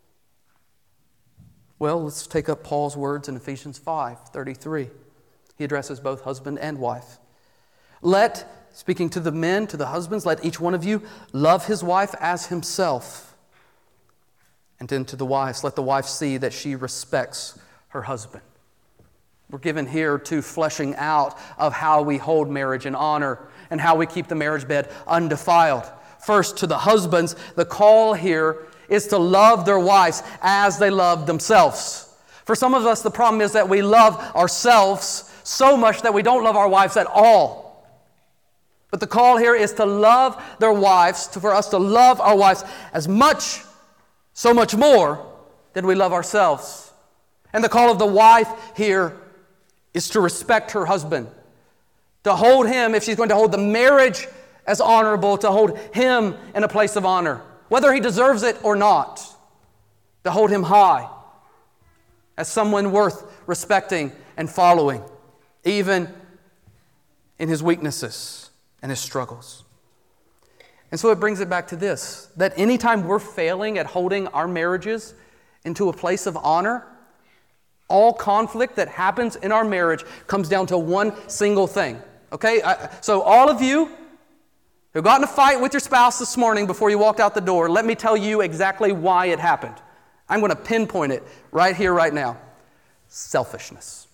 Well, let's take up Paul's words in Ephesians 5:33. He addresses both husband and wife. Speaking to the men, to the husbands, let each one of you love his wife as himself. And then to the wives, let the wife see that she respects her husband. We're given here to fleshing out of how we hold marriage in honor and how we keep the marriage bed undefiled. First, to the husbands, the call here is to love their wives as they love themselves. For some of us, the problem is that we love ourselves so much that we don't love our wives at all. But the call here is to love their wives, for us to love our wives as much, so much more than we love ourselves. And the call of the wife here is to respect her husband, to hold him, if she's going to hold the marriage as honorable, to hold him in a place of honor, whether he deserves it or not, to hold him high as someone worth respecting and following, even in his weaknesses and his struggles. And so it brings it back to this, that anytime we're failing at holding our marriages into a place of honor, all conflict that happens in our marriage comes down to one single thing. Okay? So all of you who got in a fight with your spouse this morning before you walked out the door, let me tell you exactly why it happened. I'm going to pinpoint it right here, right now. Selfishness.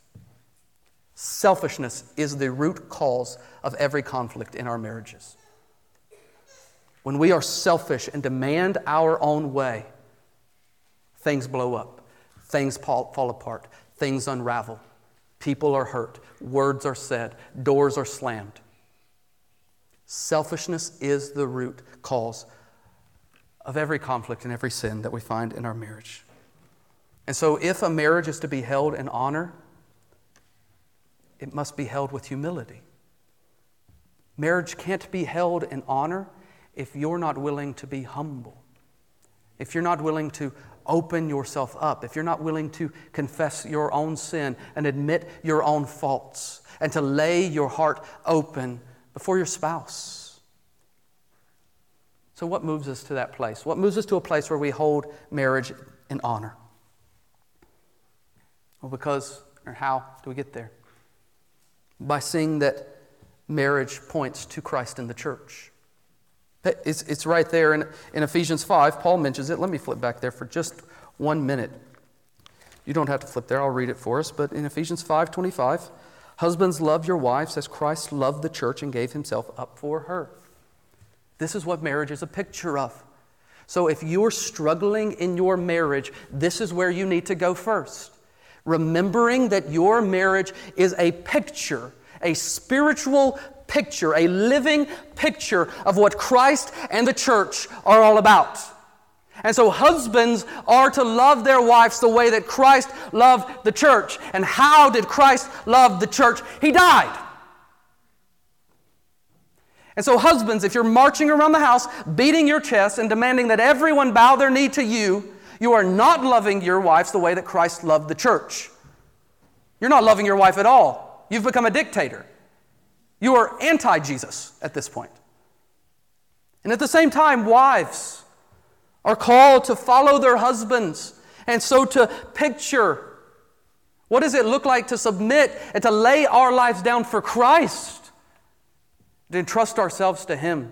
Selfishness is the root cause of every conflict in our marriages. When we are selfish and demand our own way, things blow up, things fall apart, things unravel, people are hurt, words are said, doors are slammed. Selfishness is the root cause of every conflict and every sin that we find in our marriage. And so if a marriage is to be held in honor, it must be held with humility. Marriage can't be held in honor if you're not willing to be humble, if you're not willing to open yourself up, if you're not willing to confess your own sin and admit your own faults and to lay your heart open before your spouse. So what moves us to that place? What moves us to a place where we hold marriage in honor? Well, how do we get there? By seeing that marriage points to Christ and the church. It's right there in Ephesians 5. Paul mentions it. Let me flip back there for just 1 minute. You don't have to flip there. I'll read it for us. But in Ephesians 5:25, husbands, love your wives as Christ loved the church and gave himself up for her. This is what marriage is a picture of. So if you're struggling in your marriage, this is where you need to go first. Remembering that your marriage is a picture, a spiritual picture, a living picture of what Christ and the church are all about. And so husbands are to love their wives the way that Christ loved the church. And how did Christ love the church? He died. And so husbands, if you're marching around the house, beating your chest and demanding that everyone bow their knee to you, you are not loving your wives the way that Christ loved the church. You're not loving your wife at all. You've become a dictator. You are anti-Jesus at this point. And at the same time, wives are called to follow their husbands, and so to picture what does it look like to submit and to lay our lives down for Christ, to entrust ourselves to Him.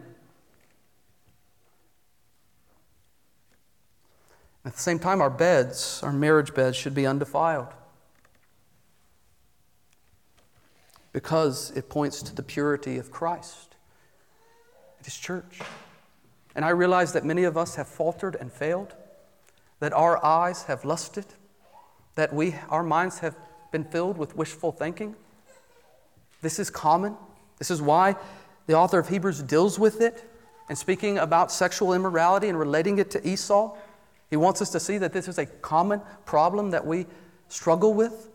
At the same time, our marriage beds, should be undefiled. because it points to the purity of Christ and His church. And I realize that many of us have faltered and failed, that our eyes have lusted, that our minds have been filled with wishful thinking. This is common. This is why the author of Hebrews deals with it and speaking about sexual immorality and relating it to Esau. He wants us to see that this is a common problem that we struggle with.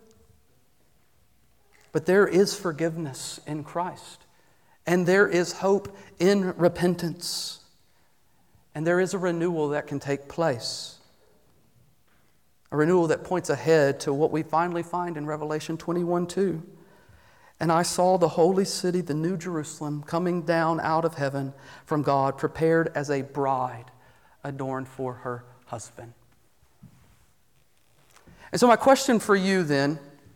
But there is forgiveness in Christ, and there is hope in repentance, and there is a renewal that can take place. A renewal that points ahead to what we finally find in Revelation 21:2. And I saw the holy city, the New Jerusalem, coming down out of heaven from God, prepared as a bride adorned for her husband. And so my question for you then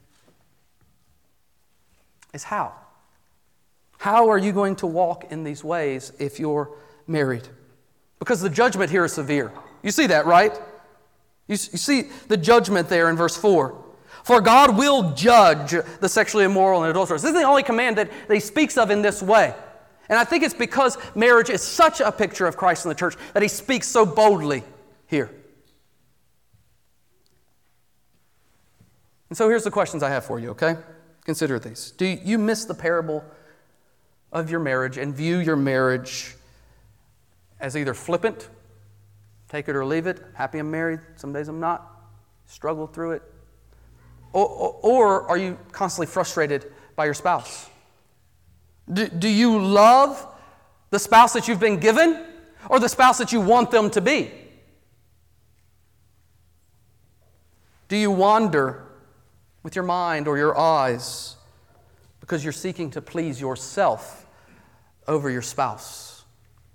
is how? How are you going to walk in these ways if you're married? Because the judgment here is severe. You see that, right? You see the judgment there in verse 4. For God will judge the sexually immoral and adulterous. This is the only command that He speaks of in this way. And I think it's because marriage is such a picture of Christ in the church that He speaks so boldly here. And so here's the questions I have for you, okay? Consider these. Do you miss the parable of your marriage and view your marriage as either flippant, take it or leave it, happy I'm married, some days I'm not, struggle through it? Or are you constantly frustrated by your spouse? Do you love the spouse that you've been given or the spouse that you want them to be? Do you wander with your mind or your eyes because you're seeking to please yourself over your spouse?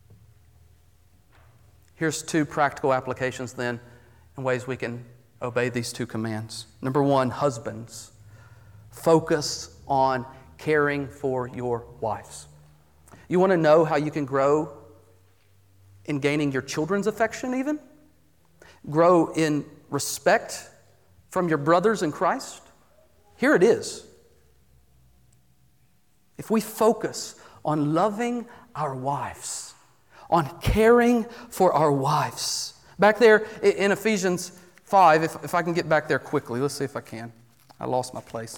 Here's 2 practical applications then in ways we can obey these 2 commands. Number 1, husbands, focus on caring for your wives. You want to know how you can grow in gaining your children's affection even? Grow in respect from your brothers in Christ? Here it is. If we focus on loving our wives, on caring for our wives. Back there in Ephesians 5, if I can get back there quickly. Let's see if I can. I lost my place.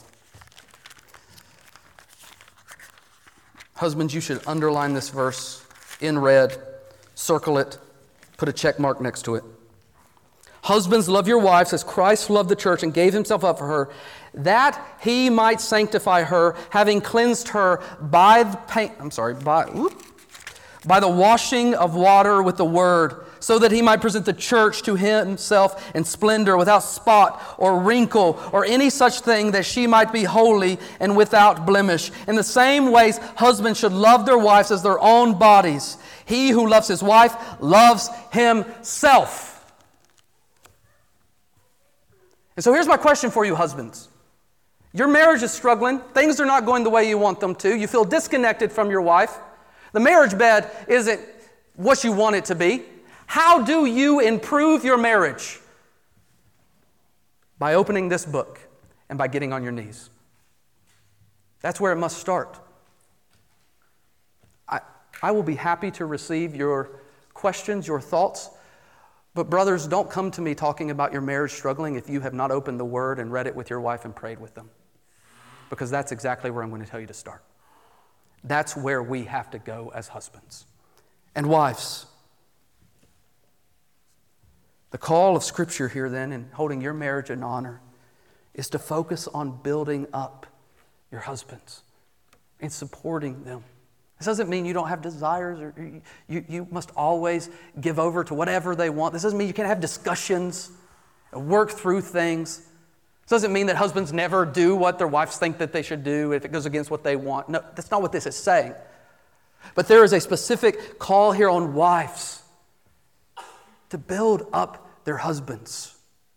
Husbands, you should underline this verse in red, circle it, put a check mark next to it. Husbands, love your wives as Christ loved the church and gave Himself up for her, that He might sanctify her, having cleansed her by the washing of water with the word, so that He might present the church to Himself in splendor, without spot or wrinkle or any such thing, that she might be holy and without blemish. In the same ways, husbands should love their wives as their own bodies. He who loves his wife loves himself. And so here's my question for you, husbands. Your marriage is struggling. Things are not going the way you want them to. You feel disconnected from your wife. The marriage bed isn't what you want it to be. How do you improve your marriage? By opening this book and by getting on your knees. That's where it must start. I will be happy to receive your questions, your thoughts. But brothers, don't come to me talking about your marriage struggling if you have not opened the Word and read it with your wife and prayed with them. Because that's exactly where I'm going to tell you to start. That's where we have to go as husbands. And wives, the call of Scripture here then in holding your marriage in honor is to focus on building up your husbands and supporting them. This doesn't mean you don't have desires or you must always give over to whatever they want. This doesn't mean you can't have discussions and work through things. This doesn't mean that husbands never do what their wives think that they should do if it goes against what they want. No, that's not what this is saying. But there is a specific call here on wives to build up their husbands.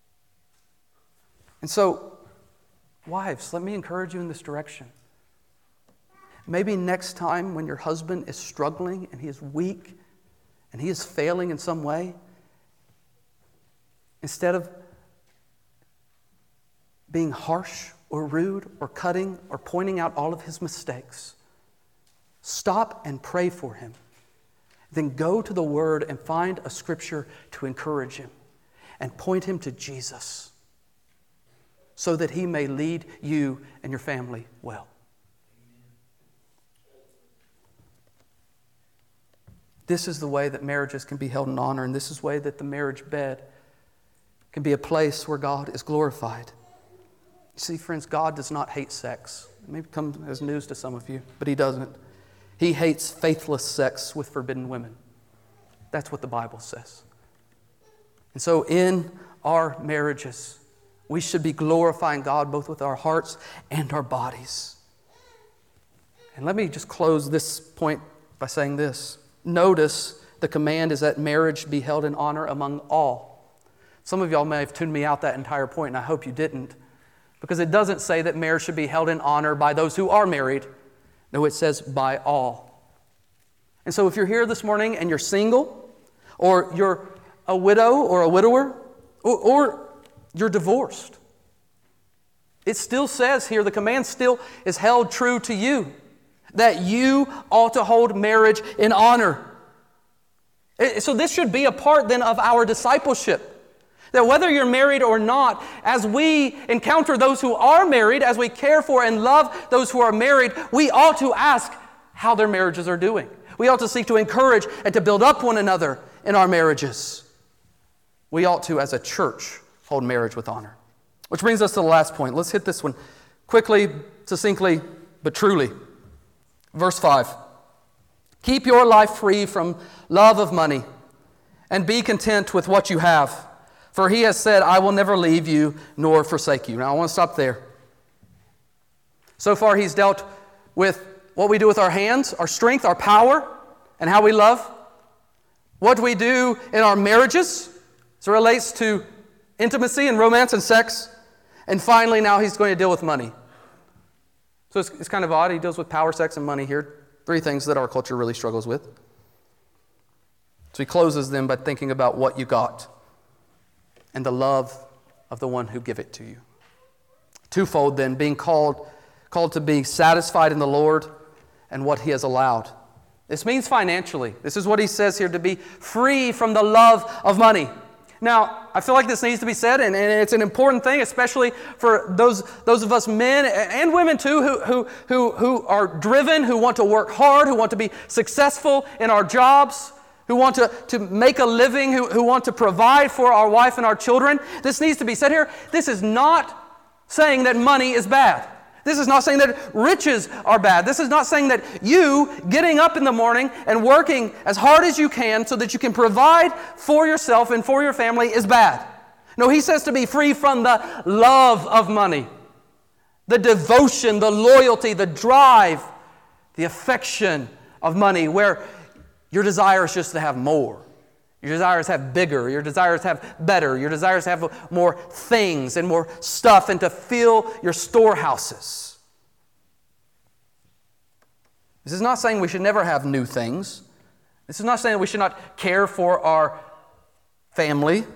And so, wives, let me encourage you in this direction. Maybe next time when your husband is struggling and he is weak and he is failing in some way, instead of being harsh or rude or cutting or pointing out all of his mistakes, stop and pray for him. Then go to the Word and find a scripture to encourage him and point him to Jesus so that he may lead you and your family well. This is the way that marriages can be held in honor, and this is the way that the marriage bed can be a place where God is glorified. You see, friends, God does not hate sex. It may come as news to some of you, but He doesn't. He hates faithless sex with forbidden women. That's what the Bible says. And so in our marriages, we should be glorifying God both with our hearts and our bodies. And let me just close this point by saying this. Notice the command is that marriage be held in honor among all. Some of y'all may have tuned me out that entire point, and I hope you didn't, because it doesn't say that marriage should be held in honor by those who are married. No, it says by all. And so if you're here this morning and you're single, or you're a widow or a widower, or you're divorced, it still says here, the command still is held true to you, that you ought to hold marriage in honor. So this should be a part then of our discipleship. That whether you're married or not, as we encounter those who are married, as we care for and love those who are married, we ought to ask how their marriages are doing. We ought to seek to encourage and to build up one another in our marriages. We ought to, as a church, hold marriage with honor. Which brings us to the last point. Let's hit this one quickly, succinctly, but truly. Verse 5. Keep your life free from love of money and be content with what you have. For He has said, I will never leave you nor forsake you. Now I want to stop there. So far He's dealt with what we do with our hands, our strength, our power, and how we love. What we do in our marriages as it relates to intimacy and romance and sex. And finally now He's going to deal with money. So it's kind of odd. He deals with power, sex, and money here. 3 things that our culture really struggles with. So He closes them by thinking about what you got and the love of the one who give it to you. Twofold then, being called to be satisfied in the Lord and what He has allowed. This means financially. This is what He says here, to be free from the love of money. Now, I feel like this needs to be said, and it's an important thing, especially for those of us men and women too, who are driven, who want to work hard, who want to be successful in our jobs, who want to make a living, who want to provide for our wife and our children. This needs to be said here. This is not saying that money is bad. This is not saying that riches are bad. This is not saying that you getting up in the morning and working as hard as you can so that you can provide for yourself and for your family is bad. No, He says to be free from the love of money, the devotion, the loyalty, the drive, the affection of money, where your desire is just to have more. Your desire is to have bigger. Your desire is to have better. Your desire is to have more things and more stuff and to fill your storehouses. This is not saying we should never have new things. This is not saying we should not care for our family.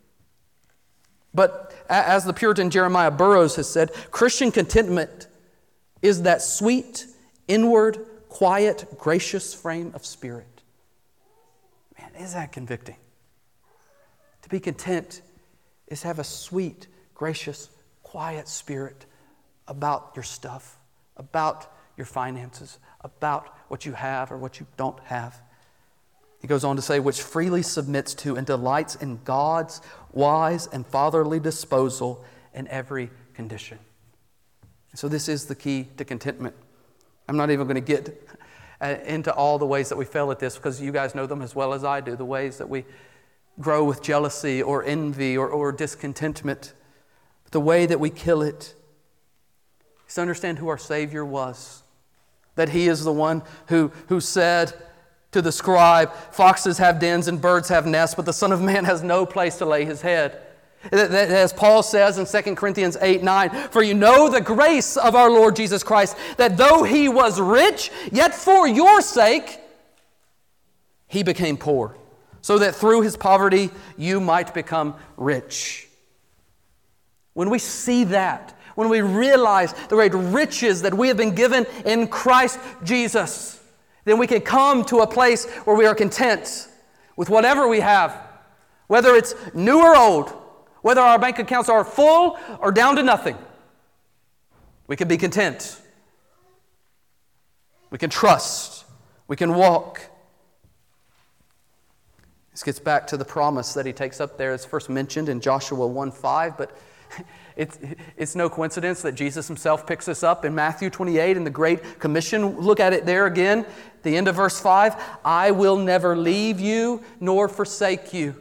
But as the Puritan Jeremiah Burroughs has said, Christian contentment is that sweet, inward, quiet, gracious frame of spirit. Is that convicting? To be content is to have a sweet, gracious, quiet spirit about your stuff, about your finances, about what you have or what you don't have. He goes on to say, which freely submits to and delights in God's wise and fatherly disposal in every condition. So this is the key to contentment. I'm not even going to get into all the ways that we fail at this, because you guys know them as well as I do, the ways that we grow with jealousy or envy or discontentment. The way that we kill it is to understand who our Savior was, that He is the one who said to the scribe, foxes have dens and birds have nests, but the Son of Man has no place to lay His head. As Paul says in 2 Corinthians 8:9, for you know the grace of our Lord Jesus Christ, that though He was rich, yet for your sake He became poor, so that through His poverty you might become rich. When we see that, when we realize the great riches that we have been given in Christ Jesus, then we can come to a place where we are content with whatever we have, whether it's new or old, whether our bank accounts are full or down to nothing. We can be content. We can trust. We can walk. This gets back to the promise that he takes up there. It's first mentioned in Joshua 1:5, but it's no coincidence that Jesus himself picks this up in Matthew 28 in the Great Commission. Look at it there again, the end of verse 5. I will never leave you nor forsake you.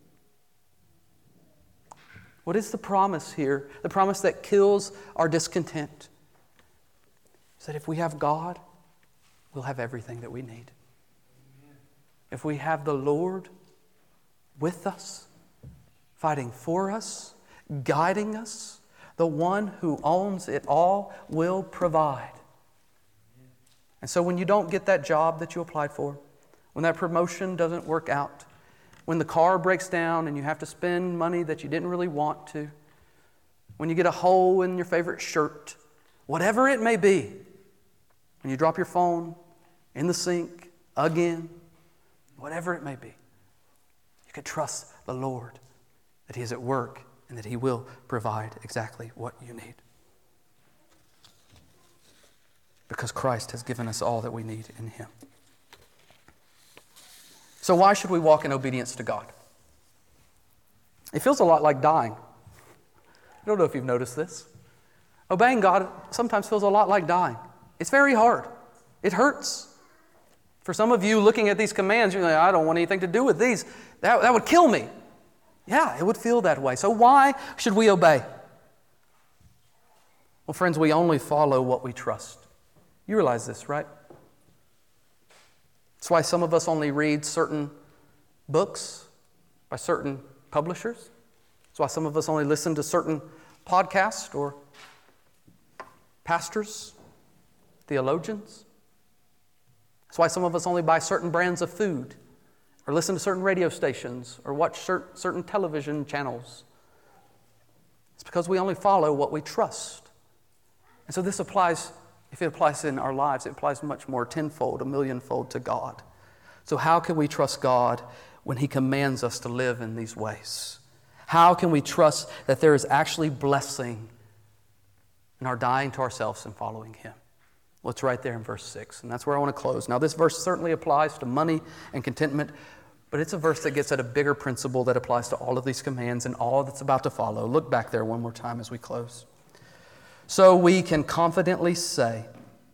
What is the promise here? The promise that kills our discontent is that if we have God, we'll have everything that we need. If we have the Lord with us, fighting for us, guiding us, the one who owns it all will provide. And so when you don't get that job that you applied for, when that promotion doesn't work out, when the car breaks down and you have to spend money that you didn't really want to, when you get a hole in your favorite shirt, whatever it may be, when you drop your phone in the sink again, whatever it may be, you can trust the Lord that He is at work and that He will provide exactly what you need. Because Christ has given us all that we need in Him. So why should we walk in obedience to God? It feels a lot like dying. I don't know if you've noticed this. Obeying God sometimes feels a lot like dying. It's very hard. It hurts. For some of you looking at these commands, you're like, I don't want anything to do with these. That would kill me. Yeah, it would feel that way. So why should we obey? Well, friends, we only follow what we trust. You realize this, right? That's why some of us only read certain books by certain publishers. That's why some of us only listen to certain podcasts or pastors, theologians. That's why some of us only buy certain brands of food or listen to certain radio stations or watch certain television channels. It's because we only follow what we trust. And so this applies, if it applies in our lives, it applies much more tenfold, a millionfold to God. So how can we trust God when He commands us to live in these ways? How can we trust that there is actually blessing in our dying to ourselves and following Him? Well, it's right there in verse 6, and that's where I want to close. Now, this verse certainly applies to money and contentment, but it's a verse that gets at a bigger principle that applies to all of these commands and all that's about to follow. Look back there one more time as we close. So we can confidently say,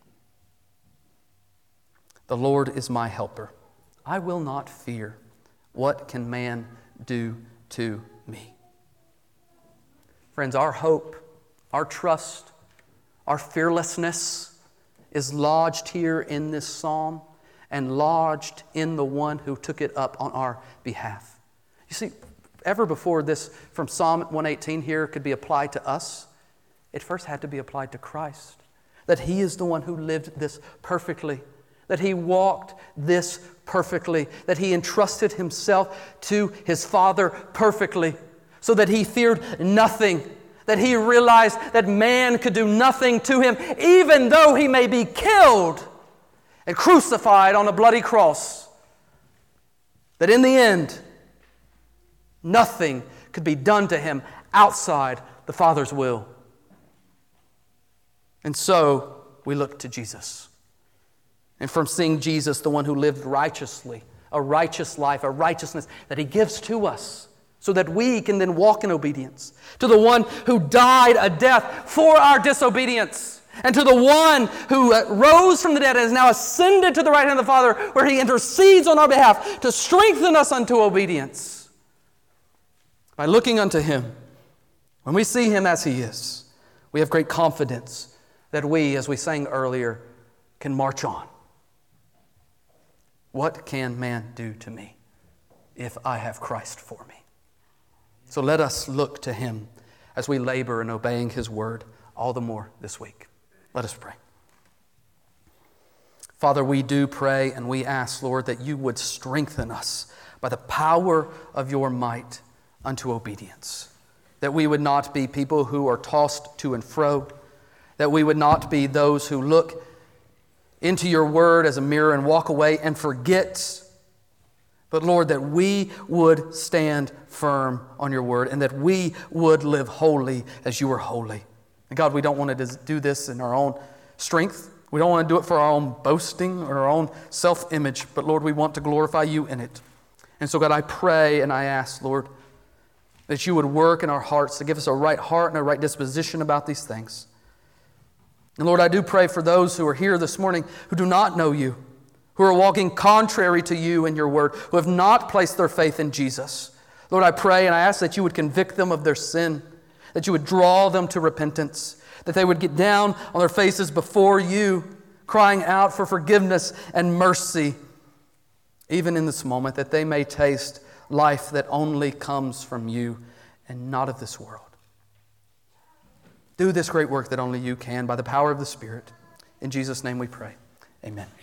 the Lord is my helper. I will not fear. What can man do to me? Friends, our hope, our trust, our fearlessness is lodged here in this psalm and lodged in the one who took it up on our behalf. You see, ever before this from Psalm 118 here could be applied to us, it first had to be applied to Christ. That He is the one who lived this perfectly, that He walked this perfectly, that He entrusted Himself to His Father perfectly, so that He feared nothing, that He realized that man could do nothing to Him, even though He may be killed and crucified on a bloody cross. That in the end, nothing could be done to Him outside the Father's will. And so we look to Jesus. And from seeing Jesus, the one who lived righteously, a righteous life, a righteousness that He gives to us, so that we can then walk in obedience. To the one who died a death for our disobedience. And to the one who rose from the dead and is now ascended to the right hand of the Father, where He intercedes on our behalf to strengthen us unto obedience. By looking unto Him, when we see Him as He is, we have great confidence that we, as we sang earlier, can march on. What can man do to me if I have Christ for me? So let us look to Him as we labor in obeying His word all the more this week. Let us pray. Father, we do pray and we ask, Lord, that You would strengthen us by the power of Your might unto obedience. that we would not be people who are tossed to and fro, that we would not be those who look into your word as a mirror and walk away and forget. But Lord, that we would stand firm on your word and that we would live holy as you are holy. And God, we don't want to do this in our own strength. We don't want to do it for our own boasting or our own self-image. But Lord, we want to glorify you in it. And so God, I pray and I ask, Lord, that you would work in our hearts to give us a right heart and a right disposition about these things. And Lord, I do pray for those who are here this morning who do not know you, who are walking contrary to you and your word, who have not placed their faith in Jesus. Lord, I pray and I ask that you would convict them of their sin, that you would draw them to repentance, that they would get down on their faces before you, crying out for forgiveness and mercy, even in this moment, that they may taste life that only comes from you and not of this world. Do this great work that only you can by the power of the Spirit. In Jesus' name we pray. Amen.